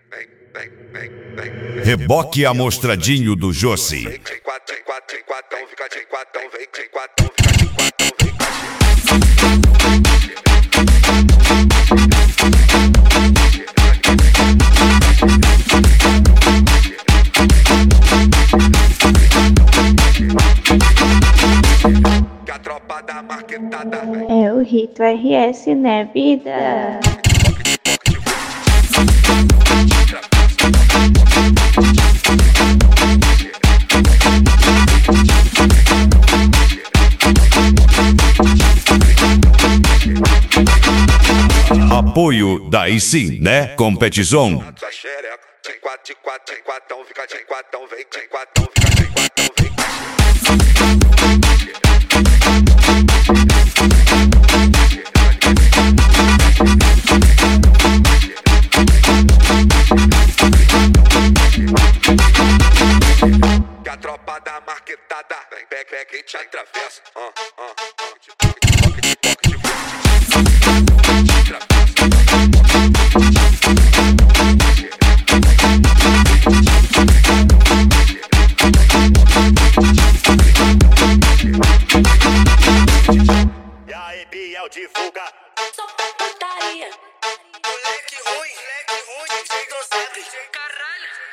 Reboque amostradinho do Jossi. É o Rito RS, né, vida? Apoio daí sim, né, Competição. Que a tropa da marquetada vem, pega e te atravessa. E aí, Biel, divulga. Só putaria. Moleque ruim, DJ Dozebri. Caralho.